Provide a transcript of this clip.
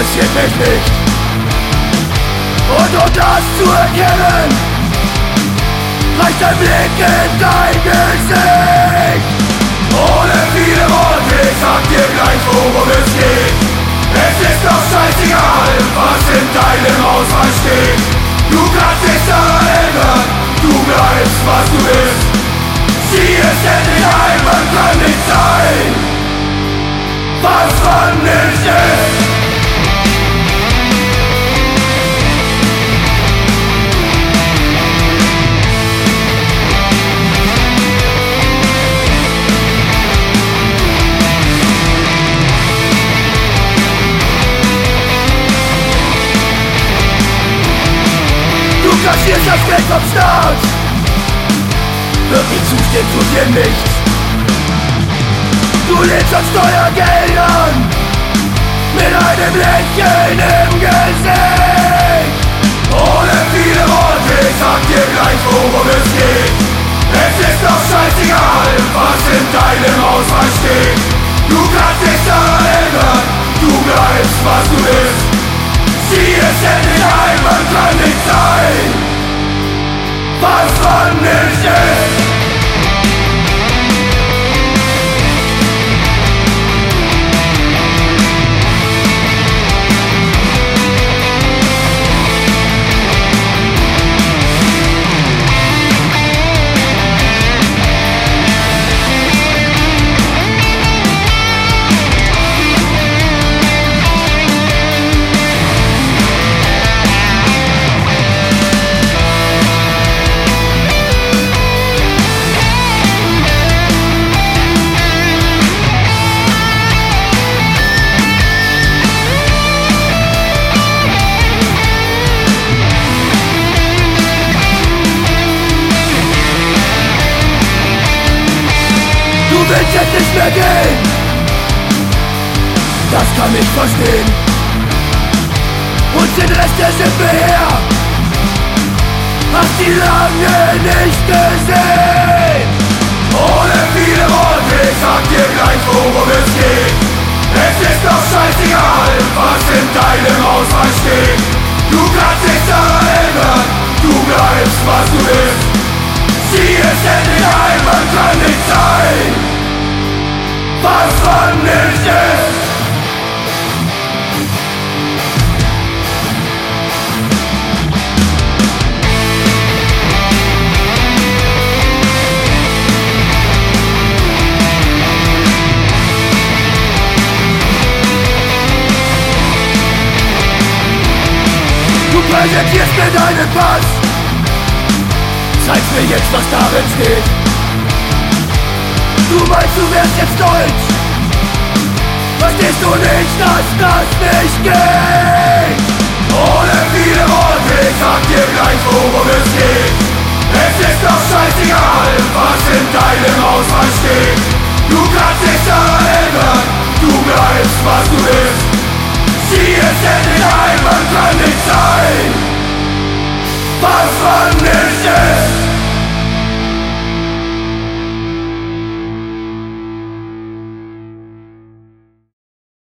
interessiert mich nicht. Und um das zu erkennen, reicht ein Blick in dein Gesicht. Ohne viele Worte, ich sag dir gleich, worum es geht. Es ist doch scheißegal, was in deinem Ausweis steht. Du kannst nichts daran ändern, du bleibst, was du bist. Sieh es endlich ein, man kann nicht sein, was man nicht ist. Du kassierst das Geld vom Staat, wirklich zustehen tut dir nichts. Du lebst an Steuergeldern mit einem Lächeln im Gesicht. Ohne viele Worte, ich sag dir gleich, worum es geht. Es ist doch scheißegal, was in deinem Ausweis steht. Du kannst nichts daran ändern, du bleibst, was du bist. Sieh es endlich ein, man kann nicht sein, was man nicht ist. Du willst jetzt nicht mehr gehen, das kann ich verstehen. Und den Rest der Schippe her hast die lange nicht gesehen. Ohne viele Worte, ich sag dir gleich, worum es geht. Es ist doch scheißegal, was in deinem Ausweis steht. Du kannst nichts daran ändern, du bleibst, was du bist. Sieh es endlich ein, man kann nicht sein, was man nicht ist. Du präsentierst mir deinen Pass, zeigst mir jetzt, was darin steht. Du meinst, du wärst jetzt deutsch, verstehst du nicht, dass das nicht geht? Ohne viele Worte, ich sag dir gleich, worum es geht. Es ist doch scheißegal, was in deinem Ausweis steht. Du kannst nichts daran ändern, du bleibst, was du bist. Sieh es endlich ein, man kann nicht sein, was man ist.